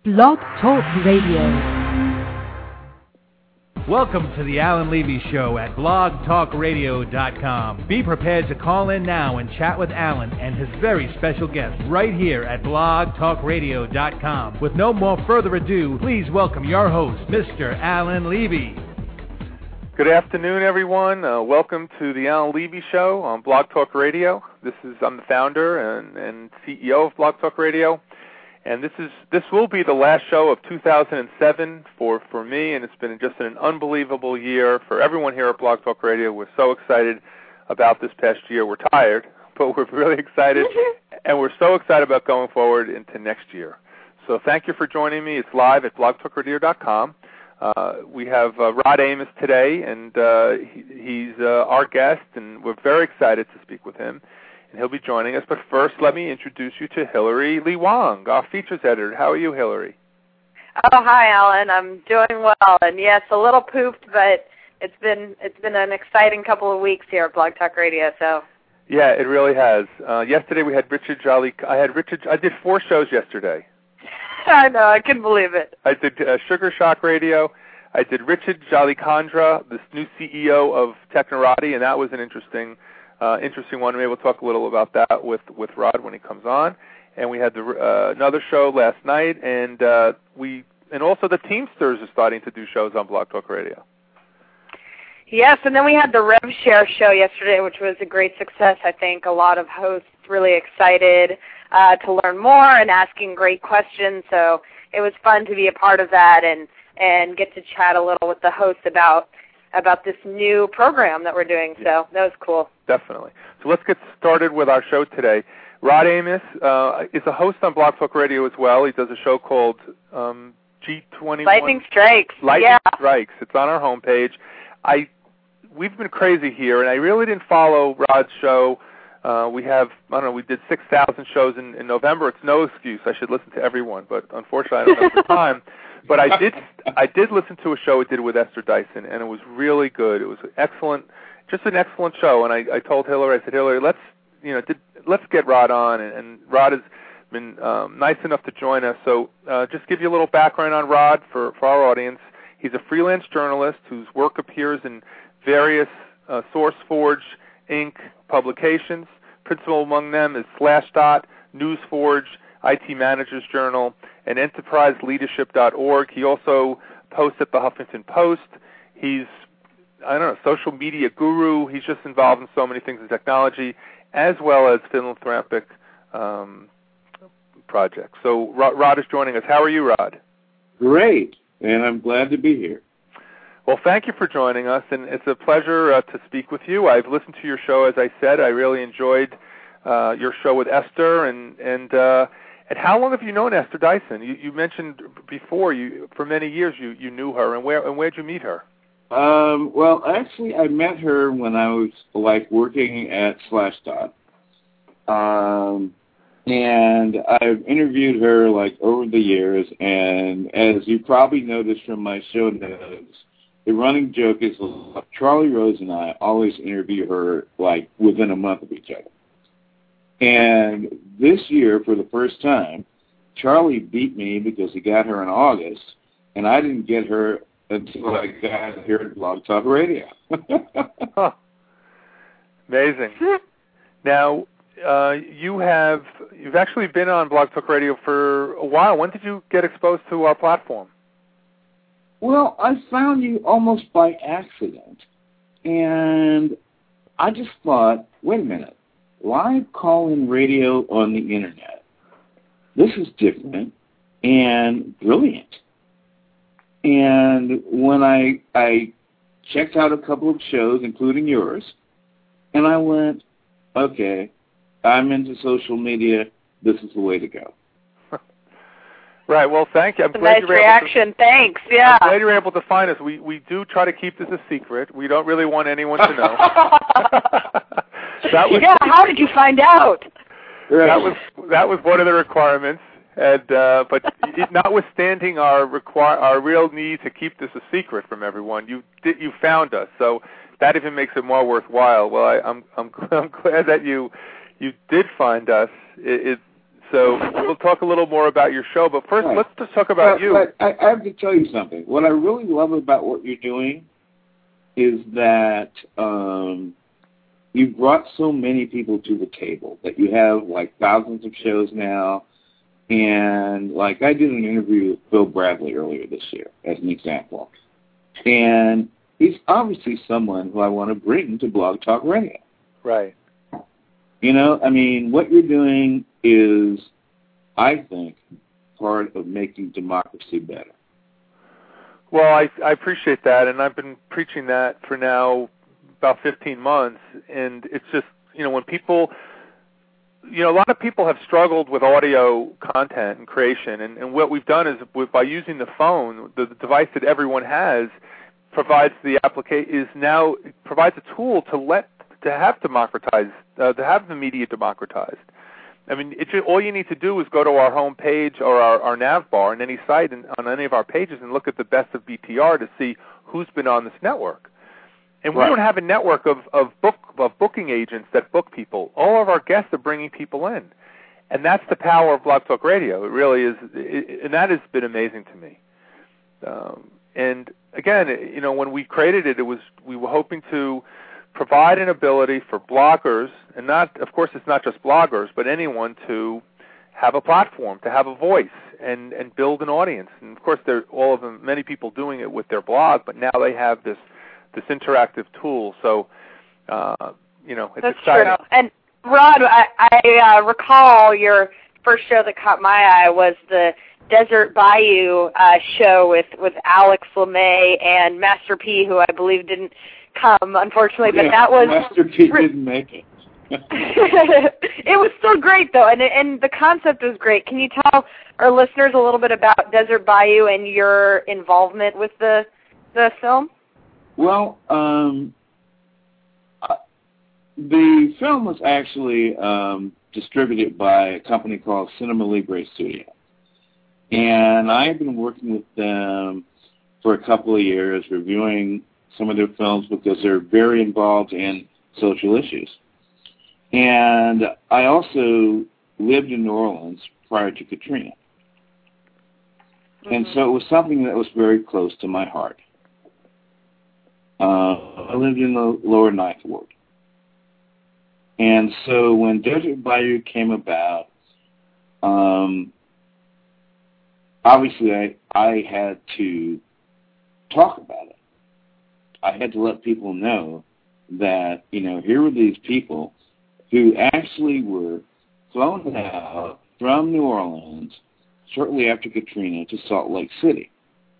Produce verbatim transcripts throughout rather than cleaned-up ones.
Blog Talk Radio. Welcome to the Alan Levy Show at blog talk radio dot com. Be prepared to call in now and chat with Alan and his very special guest right here at blog talk radio dot com. With no more further ado, please welcome your host, Mister Alan Levy. Good afternoon, everyone. Uh, welcome to the Alan Levy Show on Blog Talk Radio. This is I'm the founder and, and C E O of Blog Talk Radio. And this is this will be the last show of two thousand seven for, for me, and it's been just an unbelievable year for everyone here at Blog Talk Radio. We're so excited about this past year. We're tired, but we're really excited, and we're so excited about going forward into next year. So thank you for joining me. It's live at blog talk radio dot com. Uh, we have uh, Rod Amos today, and uh, he, he's uh, our guest, and we're very excited to speak with him. And he'll be joining us. But first, let me introduce you to Hillary Lee Wong, our features editor. How are you, Hillary? Oh, hi, Alan. I'm doing well. And yes, a little pooped, but it's been it's been an exciting couple of weeks here at Blog Talk Radio. So. Yeah, it really has. Uh, yesterday we had Richard Jolly. I had Richard. I did four shows yesterday. I know. I couldn't believe it. I did uh, Sugar Shock Radio. I did Richard Jolly Kandra, this new C E O of Technorati, and that was an interesting. Uh, interesting one. Maybe we'll talk a little about that with, with Rod when he comes on. And we had the, uh, another show last night, and uh, we and also the Teamsters are starting to do shows on Blog Talk Radio. Yes, and then we had the RevShare show yesterday, which was a great success. I think a lot of hosts really excited uh, to learn more and asking great questions. So it was fun to be a part of that and and get to chat a little with the hosts about. about this new program that we're doing, so that was cool. Definitely. So let's get started with our show today. Rod Amos uh, is a host on Blog Talk Radio as well. He does a show called um, G twenty-one. Lightning Strikes. Lightning yeah. Strikes. It's on our homepage. I We've been crazy here, and I really didn't follow Rod's show. Uh, we have, I don't know, we did six thousand shows in, in November. It's no excuse. I should listen to everyone, but unfortunately I don't have the time. But I did I did listen to a show it did with Esther Dyson, and it was really good. It was excellent, just an excellent show. And I, I told Hillary, I said, Hillary, let's you know did, let's get Rod on. And, and Rod has been um, nice enough to join us. So uh, just give you a little background on Rod for, for our audience. He's a freelance journalist whose work appears in various uh, SourceForge Incorporated publications. Principal among them is Slashdot, NewsForge, I T Managers Journal, and enterprise leadership dot org. He also posts at the Huffington Post. He's, I don't know, social media guru. He's just involved in so many things in technology, as well as philanthropic um, projects. So Rod, Rod is joining us. How are you, Rod? Great, and I'm glad to be here. Well, thank you for joining us, and it's a pleasure uh, to speak with you. I've listened to your show, as I said. I really enjoyed uh, your show with Esther, and and uh, and how long have you known Esther Dyson? You, you mentioned before, you for many years you, you knew her, and where and where'd you meet her? Um, well, actually, I met her when I was like working at Slashdot, um, and I've interviewed her like over the years. And as you probably noticed from my show notes, the running joke is Charlie Rose and I always interview her like within a month of each other. And this year, for the first time, Charlie beat me because he got her in August, and I didn't get her until I got here at Blog Talk Radio. Huh. Amazing. Now, uh, you have you've actually been on Blog Talk Radio for a while. When did you get exposed to our platform? Well, I found you almost by accident, and I just thought, wait a minute, live call-in radio on the Internet. This is different and brilliant. And when I I checked out a couple of shows, including yours, and I went, okay, I'm into social media. This is the way to go. Right. Well, thank you. I'm That's glad a nice you were reaction. Able to, Thanks. Yeah. I'm glad you were able to find us. We we do try to keep this a secret. We don't really want anyone to know. that was, yeah. How did you find out? That was that was one of the requirements. And uh, but it, notwithstanding our require our real need to keep this a secret from everyone, you did you found us. So that even makes it more worthwhile. Well, I, I'm I'm I'm glad that you you did find us. It, it So we'll talk a little more about your show, but first, right. let's just talk about but, you. But I, I have to tell you something. What I really love about what you're doing is that um, you've brought so many people to the table, that you have, like, thousands of shows now. And, like, I did an interview with Bill Bradley earlier this year, as an example. And he's obviously someone who I want to bring to Blog Talk Radio. Right. You know, I mean, what you're doing is, I think, part of making democracy better. Well, I, I appreciate that, and I've been preaching that for now about fifteen months, and it's just, you know, when people, you know, a lot of people have struggled with audio content and creation, and, and what we've done is, with, by using the phone, the, the device that everyone has, provides the application, is now, provides a tool to let, to have democratized, uh, to have the media democratized. I mean, it's just, all you need to do is go to our home page or our, our nav bar on any site and on any of our pages and look at the best of B T R to see who's been on this network. And we right. don't have a network of, of book of booking agents that book people. All of our guests are bringing people in, and that's the power of Blog Talk Radio. It really is, it, and that has been amazing to me. Um, and again, you know, when we created it, it was we were hoping to provide an ability for bloggers, and not, of course, it's not just bloggers, but anyone to have a platform, to have a voice, and, and build an audience. And of course, there all of them, many people doing it with their blog, but now they have this this interactive tool. So, uh, you know, it's That's exciting. true. And Rod, I, I uh, recall your first show that caught my eye was the Desert Bayou uh, show with with Alex LeMay and Master P, who I believe didn't come, unfortunately, but yeah, that was Master P didn't make it. It was still great, though, and and the concept was great. Can you tell our listeners a little bit about Desert Bayou and your involvement with the the film? Well, um, uh, the film was actually um, distributed by a company called Cinema Libre Studio, and I've been working with them for a couple of years, reviewing some of their films because they're very involved in social issues. And I also lived in New Orleans prior to Katrina. Mm-hmm. And so it was something that was very close to my heart. Uh, I lived in the lower Ninth Ward. And so when Desert Bayou came about, um, obviously I, I had to talk about it. I had to let people know that, you know, here were these people who actually were flown out from New Orleans shortly after Katrina to Salt Lake City.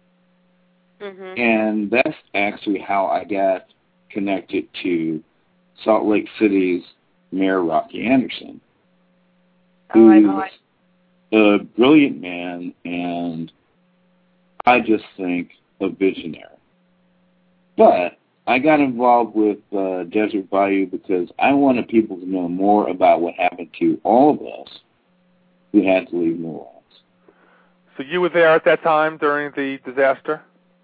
Mm-hmm. And that's actually how I got connected to Salt Lake City's Mayor Rocky Anderson, who oh, is a brilliant man and I just think a visionary. But I got involved with uh, Desert Bayou because I wanted people to know more about what happened to all of us who had to leave New Orleans. So you were there at that time during the disaster?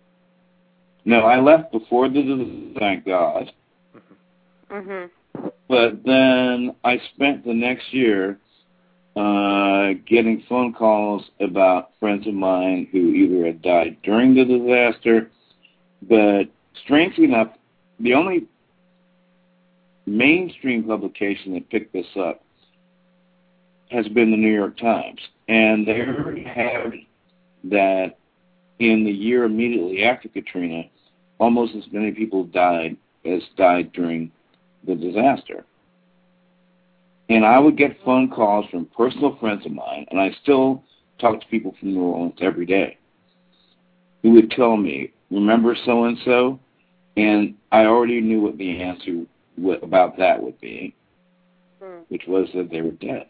No, I left before the disaster, thank God. Mm-hmm. But then I spent the next year uh, getting phone calls about friends of mine who either had died during the disaster, but strangely enough, the only mainstream publication that picked this up has been the New York Times. And they already have that in the year immediately after Katrina, almost as many people died as died during the disaster. And I would get phone calls from personal friends of mine, and I still talk to people from New Orleans every day, who would tell me, remember so-and-so? And I already knew what the answer w- about that would be, hmm. which was that they were dead.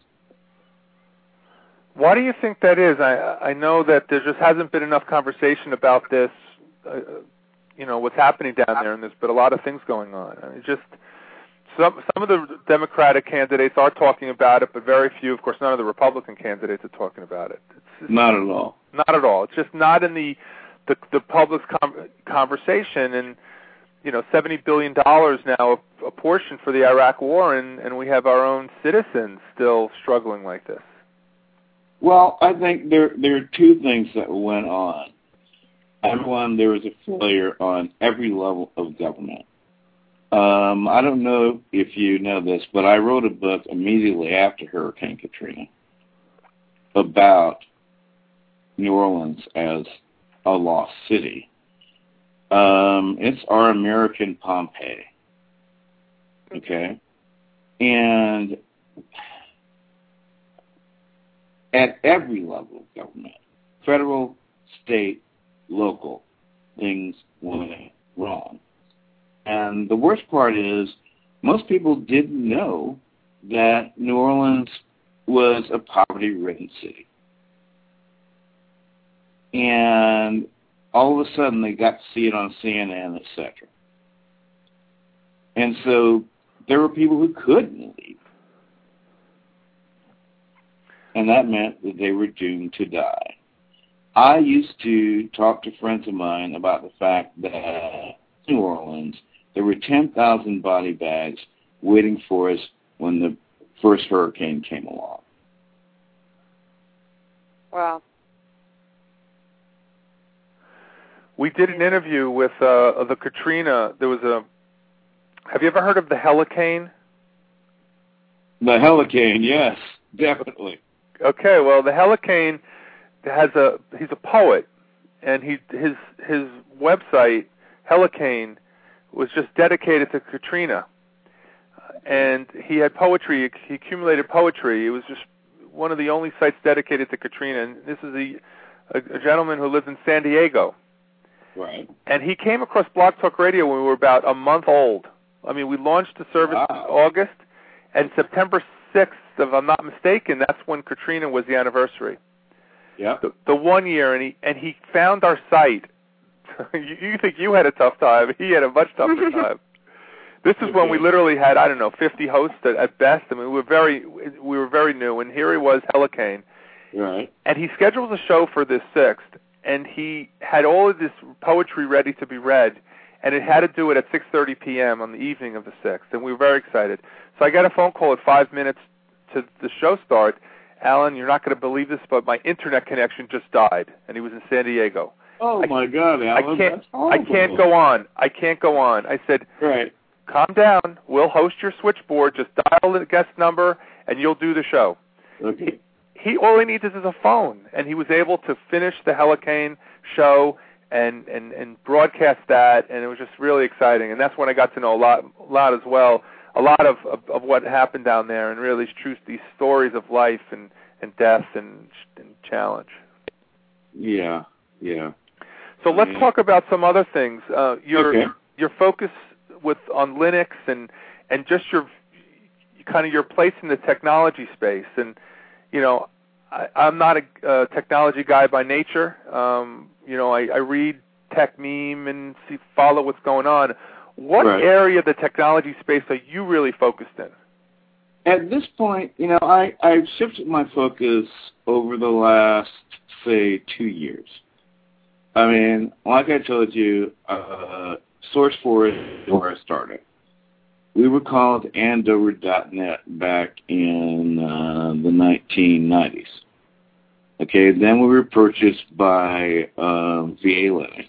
Why do you think that is? I I know that there just hasn't been enough conversation about this, uh, you know, what's happening down there, and there's been a lot of things going on. I mean, just some some of the Democratic candidates are talking about it, but very few. Of course, none of the Republican candidates are talking about it. It's, it's not at all. Not at all. It's just not in the the, the public's com- conversation. And you know, seventy billion dollars now a, a portion for the Iraq War, and, and we have our own citizens still struggling like this. Well, I think there there are two things that went on. Number one, there was a failure on every level of government. Um, I don't know if you know this, but I wrote a book immediately after Hurricane Katrina about New Orleans as a lost city. Um, it's our American Pompeii. Okay? And at every level of government, federal, state, local, things went wrong. And the worst part is most people didn't know that New Orleans was a poverty-ridden city. And all of a sudden they got to see it on C N N, et cetera. And so there were people who couldn't leave. And that meant that they were doomed to die. I used to talk to friends of mine about the fact that in New Orleans, there were ten thousand body bags waiting for us when the first hurricane came along. Wow. We did an interview with uh, the Katrina. There was a. Have you ever heard of the Helicane? The Helicane, yes, definitely. Okay, well, the Helicane has a. He's a poet, and he his his website Helicane was just dedicated to Katrina, and he had poetry. He accumulated poetry. It was just one of the only sites dedicated to Katrina. And this is a a, a gentleman who lived in San Diego. Right. And he came across Blog Talk Radio when we were about a month old. I mean, we launched the service Wow. in August, and September sixth, if I'm not mistaken, that's when Katrina was the anniversary. Yeah. The, the one year, and he and he found our site. you, you think you had a tough time? He had a much tougher time. This is okay. when we literally had, I don't know, fifty hosts at, at best. I mean, we were very we were very new, and here he was, Helicane. Right. And he scheduled a show for this sixth. And he had all of this poetry ready to be read, and it had to do it at six thirty p.m. on the evening of the sixth, and we were very excited. So I got a phone call at five minutes to the show start. Alan, you're not going to believe this, but my internet connection just died, and he was in San Diego. Oh, I, my God, Alan, I can't, that's horrible. I can't go on. I can't go on. I said, right. Calm down. We'll host your switchboard. Just dial the guest number, and you'll do the show. Okay. He all he needs is a phone, and he was able to finish the Helicane show and, and, and broadcast that, and it was just really exciting. And that's when I got to know a lot, a lot as well, a lot of, of, of what happened down there, and really these, these stories of life and, and death and, and challenge. Yeah, yeah. So let's yeah. talk about some other things. Uh, your okay. your focus with on Linux and and just your kind of your place in the technology space. And you know, I, I'm not a uh, technology guy by nature. Um, you know, I, I read tech meme and see follow what's going on. What right. area of the technology space are you really focused in? At this point, you know, I, I've shifted my focus over the last, say, two years. I mean, like I told you, uh, SourceForge is where I started. We were called Andover dot net back in uh, the nineteen nineties. Okay, then we were purchased by um, V A Linux.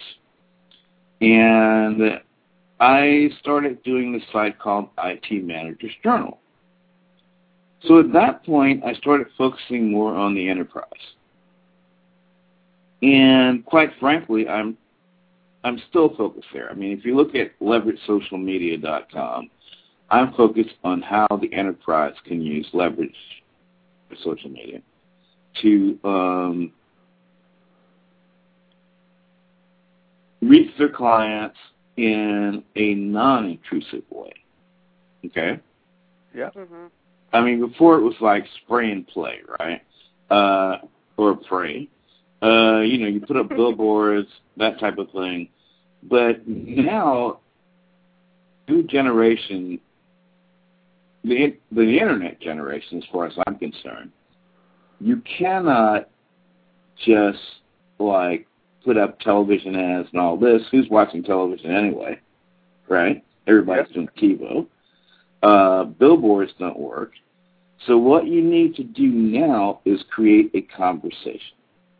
And I started doing this site called I T Manager's Journal. So at that point, I started focusing more on the enterprise. And quite frankly, I'm I'm still focused there. I mean, if you look at leverage social media dot com, I'm focused on how the enterprise can use leverage social media to um, reach their clients in a non-intrusive way. Okay? Yeah. Mm-hmm. I mean, before it was like spray and play, right? Uh, or pray. Uh, you know, you put up billboards, that type of thing. But now, new generation, the, the internet generation, as far as I'm concerned, you cannot just, like, put up television ads and all this. Who's watching television anyway, right? Everybody's doing TiVo. Uh, billboards don't work. So what you need to do now is create a conversation.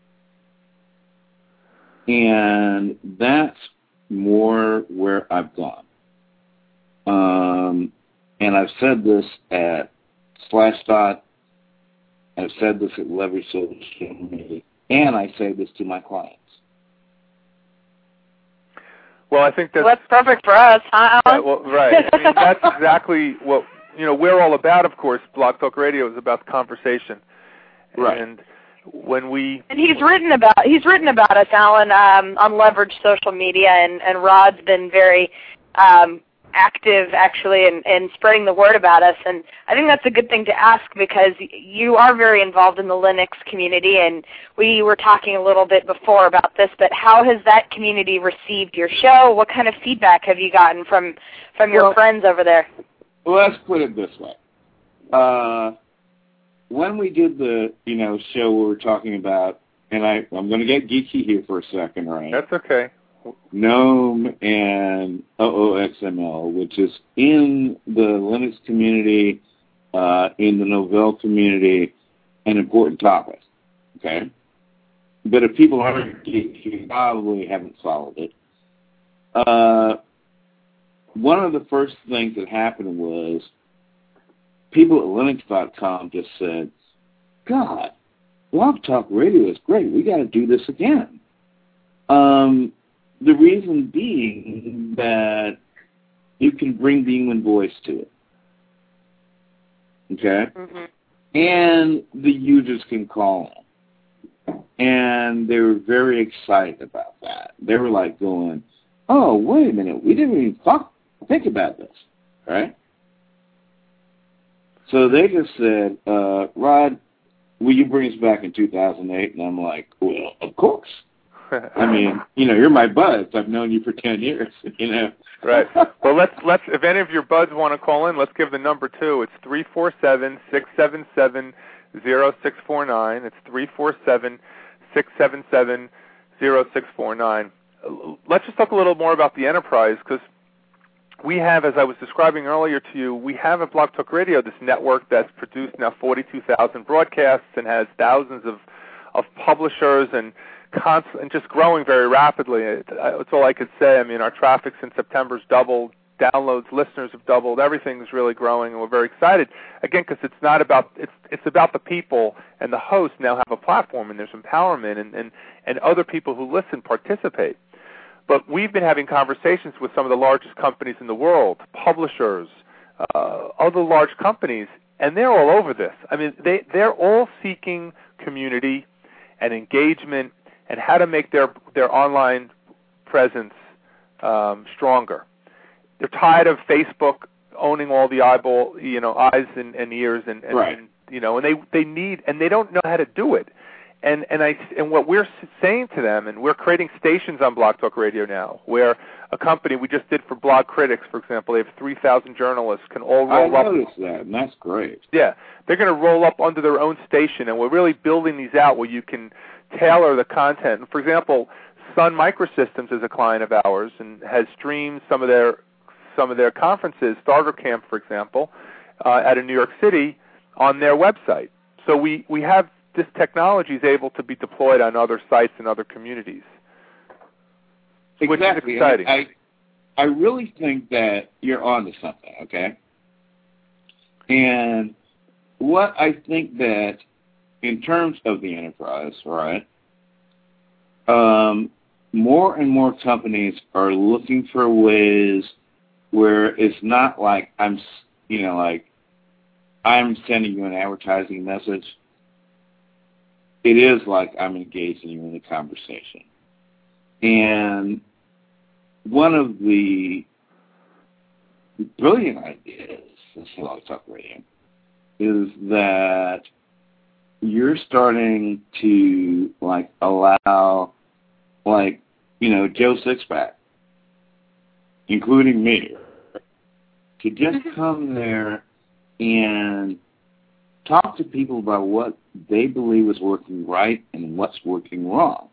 And that's more where I've gone. Um, and I've said this at Slashdot, I've said this at Leverage Social Media, and I say this to my clients. Well, I think that's, well, that's perfect for us, huh, Alan? Yeah, well, right. I mean, that's exactly what, you know, we're all about, of course. Blog Talk Radio is about conversation. Right. And when we... And he's written about he's written about us, Alan, um, on Leverage Social Media, and, and Rod's been very um, active, actually, in, in spreading the word about us. And I think that's a good thing to ask, because you are very involved in the Linux community, and we were talking a little bit before about this, but how has that community received your show? What kind of feedback have you gotten from, from your well, friends over there? Well, let's put it this way. Uh, when we did the, you know, show we were talking about, and I, I'm going to get geeky here for a second, right? That's okay. GNOME and O O X M L, which is in the Linux community, uh, in the Novell community, an important topic, okay? But if people aren't geeks, you probably haven't followed it. Uh, one of the first things that happened was people at Linux dot com just said, God, Blog Talk Radio is great. We got to do this again. Um, the reason being that you can bring the human voice to it. Okay? Mm-hmm. And the users can call in. And they were very excited about that. They were like going, oh, wait a minute, we didn't even talk, think about this, right? So they just said, uh, Rod, will you bring us back in two thousand eight? And I'm like, well, of course. I mean, you know, you're my buds. I've known you for ten years, you know. Right. Well, let's, let's, if any of your buds want to call in, let's give the number, too. It's three four seven, six seven seven, zero six four nine. It's three four seven, six seven seven, zero six four nine. Let's just talk a little more about the enterprise, because we have, as I was describing earlier to you, we have at Blog Talk Radio this network that's produced now forty-two thousand broadcasts and has thousands of, of publishers and constant, and just growing very rapidly. It, that's all I could say. I mean, our traffic since September's doubled, downloads, listeners have doubled. Everything's really growing, and we're very excited. Again, because it's not about it's it's about the people, and the hosts now have a platform, and there's empowerment, and and, and other people who listen participate. But we've been having conversations with some of the largest companies in the world, publishers, uh, other large companies, and they're all over this. I mean, they, they're all seeking community and engagement and how to make their, their online presence um, stronger. They're tired of Facebook owning all the eyeball, you know, eyes and, and ears, and, and, right. and you know, and they, they need, and they don't know how to do it. And and I and what we're saying to them, and we're creating stations on Blog Talk Radio now, where a company we just did for Blog Critics, for example, they have three thousand journalists can all roll I up. I noticed that, and that's great. Yeah, they're going to roll up under their own station, and we're really building these out where you can tailor the content. And for example, Sun Microsystems is a client of ours and has streamed some of their some of their conferences, Starter Camp, for example, uh, out of New York City, on their website. So we we have. This technology is able to be deployed on other sites and other communities, exactly. Which is exciting. I, I really think that you're onto something, okay? And what I think that in terms of the enterprise, right, um, more and more companies are looking for ways where it's not like I'm, you know, like I'm sending you an advertising message. It is like I'm engaging you in the conversation. And one of the brilliant ideas of Blog Talk Radio is that you're starting to, like, allow, like, you know, Joe Sixpack, including me, to just come there and talk to people about what they believe is working right and what's working wrong.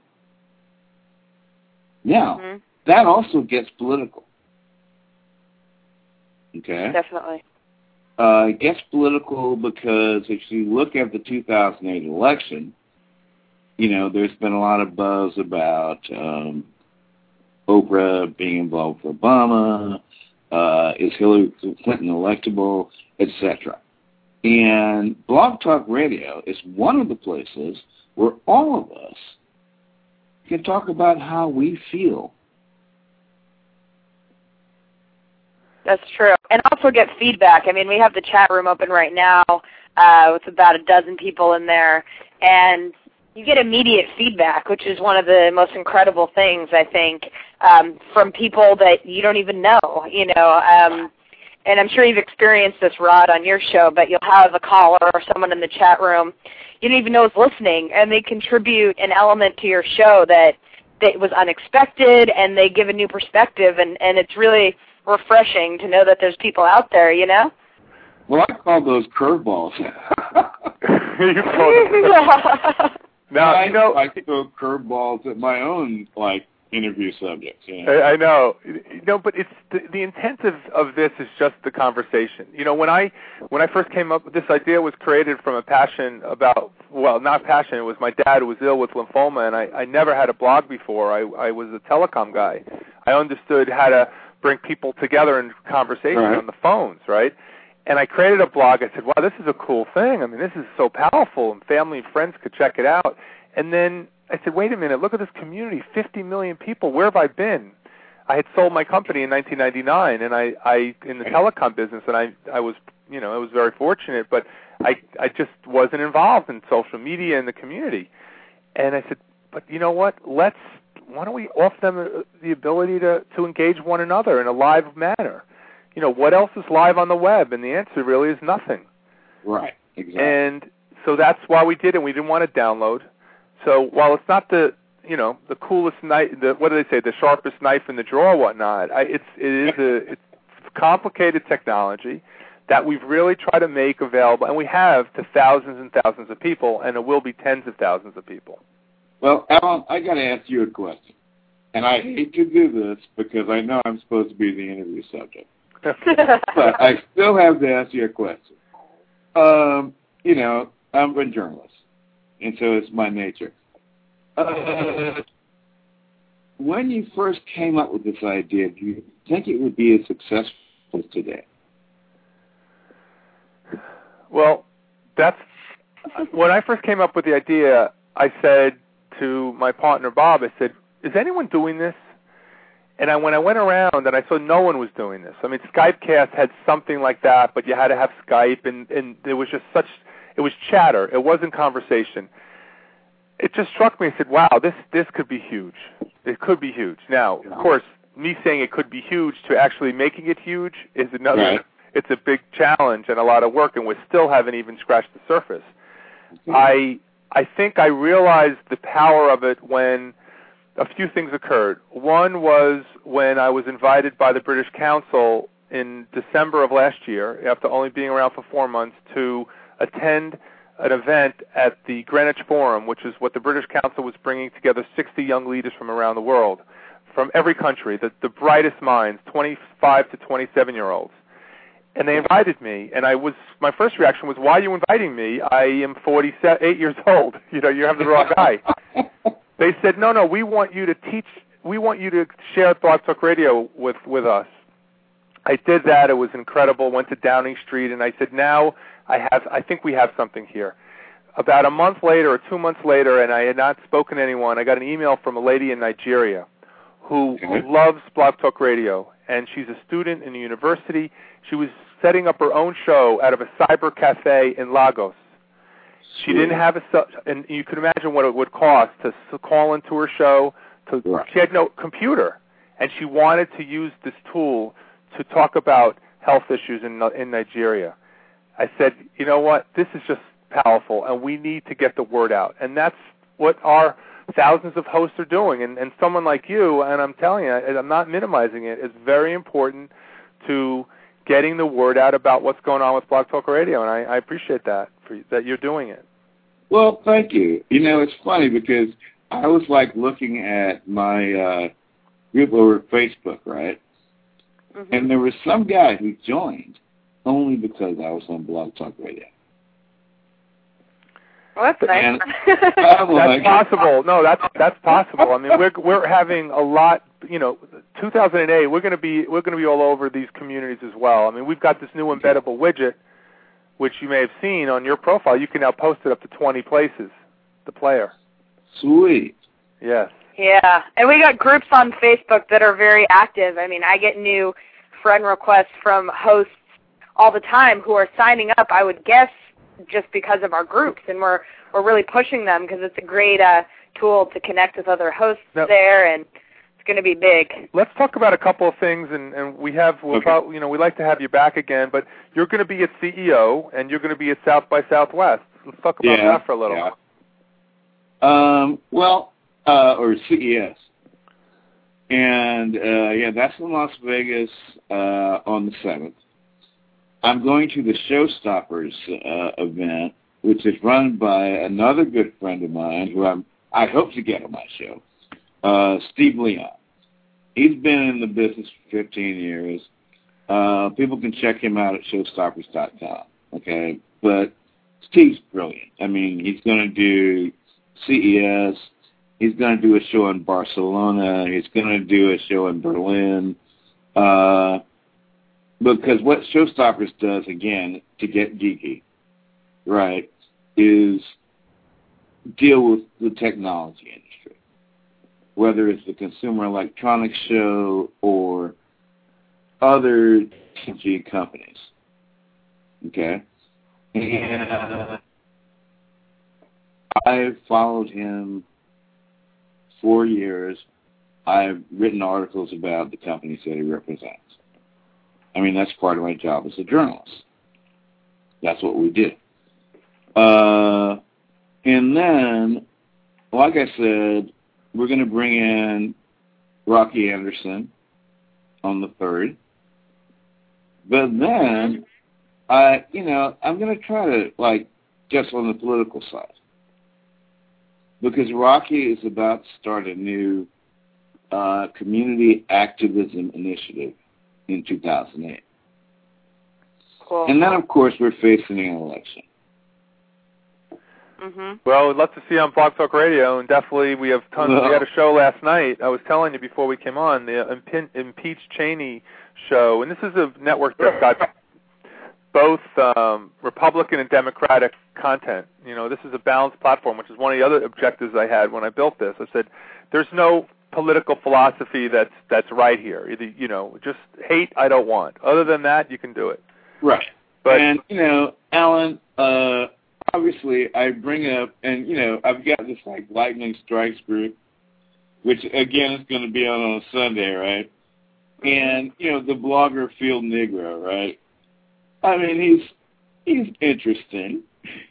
Now, mm-hmm. that also gets political. Okay? Definitely. Uh, it gets political because if you look at the two thousand eight election, you know, there's been a lot of buzz about um, Oprah being involved with Obama, uh, is Hillary Clinton electable, et cetera. And Blog Talk Radio is one of the places where all of us can talk about how we feel. That's true. And also get feedback. I mean, we have the chat room open right now uh, with about a dozen people in there, and you get immediate feedback, which is one of the most incredible things, I think, um, from people that you don't even know, you know. Um, and I'm sure you've experienced this, Rod, on your show, but you'll have a caller or someone in the chat room you don't even know is listening, and they contribute an element to your show that, that was unexpected, and they give a new perspective, and, and it's really refreshing to know that there's people out there, you know? Well, I call those curveballs. You call them. Now, I you know, I throw curveballs at my own, like, interview subjects. You know? I, I know. You know, but it's the, the intent of, of this is just the conversation. You know, when I when I first came up, this idea was created from a passion about, well, not passion. It was my dad who was ill with lymphoma, and I, I never had a blog before. I, I was a telecom guy. I understood how to bring people together in conversation right. on the phones, right? And I created a blog. I said, wow, this is a cool thing. I mean, this is so powerful, and family and friends could check it out. And then I said, wait a minute, look at this community, fifty million people. Where have I been? I had sold my company in nineteen ninety-nine, and I, I in the telecom business, and I, I was, you know, I was very fortunate, but I, I just wasn't involved in social media and the community. And I said, but you know what? Let's, why don't we offer them the ability to, to engage one another in a live manner? You know, what else is live on the web? And the answer really is nothing. Right, exactly. And so that's why we did it. We didn't want to download. So while it's not the, you know, the coolest knife, the, what do they say, the sharpest knife in the drawer, whatnot, I, it's it is a it's complicated technology that we've really tried to make available, and we have to thousands and thousands of people, and it will be tens of thousands of people. Well, Alan, I got to ask you a question, and I hate to do this because I know I'm supposed to be the interview subject, but I still have to ask you a question. Um, you know, I'm a journalist, and so it's my nature. Uh, when you first came up with this idea, do you think it would be as successful today? Well, that's when I first came up with the idea. I said to my partner Bob, I said, "Is anyone doing this?" And I, when I went around and I saw no one was doing this. I mean, Skypecast had something like that, but you had to have Skype, and, and there was just such, it was chatter. It wasn't conversation. It just struck me. I said, wow, this, this could be huge. It could be huge. Now, of course, me saying it could be huge to actually making it huge is another, right. It's a big challenge and a lot of work, and we still haven't even scratched the surface. Mm-hmm. I I think I realized the power of it when a few things occurred. One was when I was invited by the British Council in December of last year, after only being around for four months, to attend an event at the Greenwich Forum, which is what the British Council was bringing together sixty young leaders from around the world, from every country, the, the brightest minds, twenty-five to twenty-seven-year-olds. And they invited me, and I was my first reaction was, why are you inviting me? I am forty-eight years old. You know, you have the wrong guy. They said, no, no, we want you to teach, we want you to share Blog Talk Radio with, with us. I did that. It was incredible. Went to Downing Street, and I said, now I have, I think we have something here. About a month later or two months later, and I had not spoken to anyone, I got an email from a lady in Nigeria who, who loves Blog Talk Radio, and she's a student in a university. She was setting up her own show out of a cyber cafe in Lagos. She didn't have a, and you can imagine what it would cost to call into her show. To, right. She had no computer, and she wanted to use this tool to talk about health issues in in Nigeria. I said, you know what, this is just powerful, and we need to get the word out. And that's what our thousands of hosts are doing. And, and someone like you, and I'm telling you, I'm not minimizing it, it's very important to getting the word out about what's going on with Blog Talk Radio, and I, I appreciate that, for, that you're doing it. Well, thank you. You know, it's funny because I was, like, looking at my uh, group over Facebook, right? Mm-hmm. And there was some guy who joined, only because I was on Blog Talk Radio. Well, that's nice. That's like, possible. No, that's that's possible. I mean, we're we're having a lot. You know, two thousand eight. We're going to be we're going to be all over these communities as well. I mean, we've got this new embeddable widget, which you may have seen on your profile. You can now post it up to twenty places. The player. Sweet. Yes. Yeah, and we got groups on Facebook that are very active. I mean, I get new friend requests from hosts all the time who are signing up, I would guess, just because of our groups, and we're we're really pushing them because it's a great uh, tool to connect with other hosts now, there, and it's going to be big. Let's talk about a couple of things, and, and we have, we'll okay. probably, you know, we'd like to have you back again, but you're going to be at C E O, and you're going to be at South by Southwest. Let's talk about yeah, that for a little. Yeah. Um, well, uh, or C E S. And, uh, yeah, that's in Las Vegas uh, on the seventh. I'm going to the Showstoppers uh, event, which is run by another good friend of mine who I'm, I hope to get on my show, uh, Steve Leon. He's been in the business for fifteen years. Uh, people can check him out at showstoppers dot com, okay? But Steve's brilliant. I mean, he's going to do C E S. He's going to do a show in Barcelona. He's going to do a show in Berlin. Uh, because what Showstoppers does, again, to get geeky, right, is deal with the technology industry, whether it's the Consumer Electronics Show or other technology companies, okay? And I've followed him for years. I've written articles about the companies that he represents. I mean, that's part of my job as a journalist. That's what we do. Uh, and then, like I said, we're going to bring in Rocky Anderson on the third. But then, I, you know, I'm going to try to, like, just on the political side. Because Rocky is about to start a new uh, community activism initiative in two thousand eight. Cool. And then, of course, we're facing an election. Mm-hmm. Well, we'd love to see you on Blog Talk Radio, and definitely we have tons. Well, we had a show last night. I was telling you before we came on, the Impe- Impeach Cheney show, and this is a network that's got both um, Republican and Democratic content. You know, this is a balanced platform, which is one of the other objectives I had when I built this. I said, there's no political philosophy that's that's right here. Either, you know, just hate I don't want. Other than that, you can do it. Right. But, and, you know, Alan, uh, obviously I bring up, and, you know, I've got this, like, Lightning Strikes group, which, again, is going to be on on a Sunday, right? And, you know, the blogger Field Negro, right? I mean, he's he's interesting.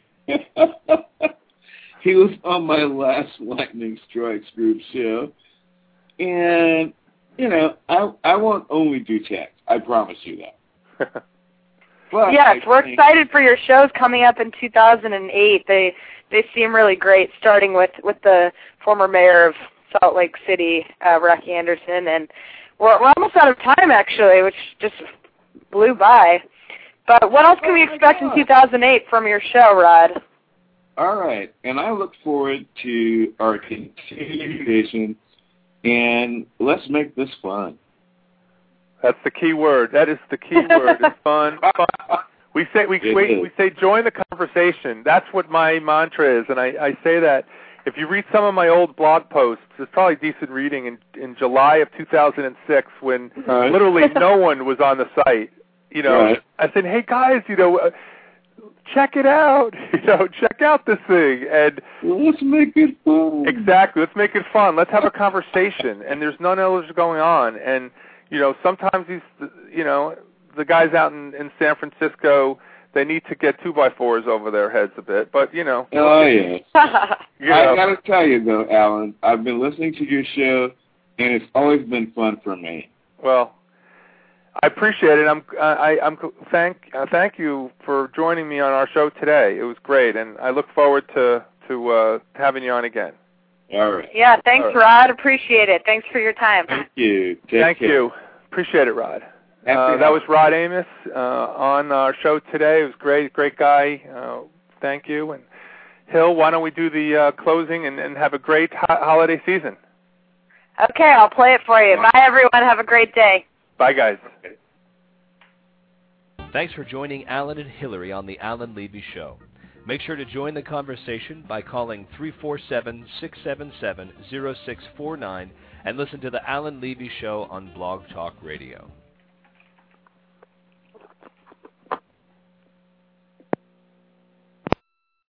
He was on my last Lightning Strikes group show. And, you know, I I won't only do text. I promise you that. But yes, I we're think, excited for your shows coming up in two thousand eight. They they seem really great, starting with, with the former mayor of Salt Lake City, uh, Rocky Anderson. And we're, we're almost out of time, actually, which just blew by. But what else can we expect in two thousand eight from your show, Rod? All right. And I look forward to our continuation. And let's make this fun. That's the key word. That is the key word. It's fun. fun. We say we, we we say join the conversation. That's what my mantra is, and I, I say that. If you read some of my old blog posts, it's probably decent reading in in July of two thousand six when right. literally no one was on the site. You know, right. I said, hey guys, you know, uh, check it out. You know, check out this thing, and let's make it fun. Exactly. Let's make it fun. Let's have a conversation, and there's none else going on, and. You know, sometimes these, you know, the guys out in, in San Francisco, they need to get two by fours over their heads a bit. But you know. Oh yeah. you know. I gotta tell you though, Alan, I've been listening to your show, and it's always been fun for me. Well, I appreciate it. I'm, I, I'm thank, uh, thank you for joining me on our show today. It was great, and I look forward to to uh, having you on again. All right. Yeah, thanks, right. Rod. Appreciate it. Thanks for your time. Thank you. Take Thank care. you. Appreciate it, Rod. Uh, that was Rod Amos uh, on our show today. It was great, great guy. Uh, thank you. And Hill, why don't we do the uh, closing and, and have a great ho- holiday season? Okay, I'll play it for you. Bye, everyone. Have a great day. Bye, guys. Thanks for joining Alan and Hillary on the Alan Levy Show. Make sure to join the conversation by calling three four seven, six seven seven, zero six four nine and listen to the Alan Levy Show on Blog Talk Radio.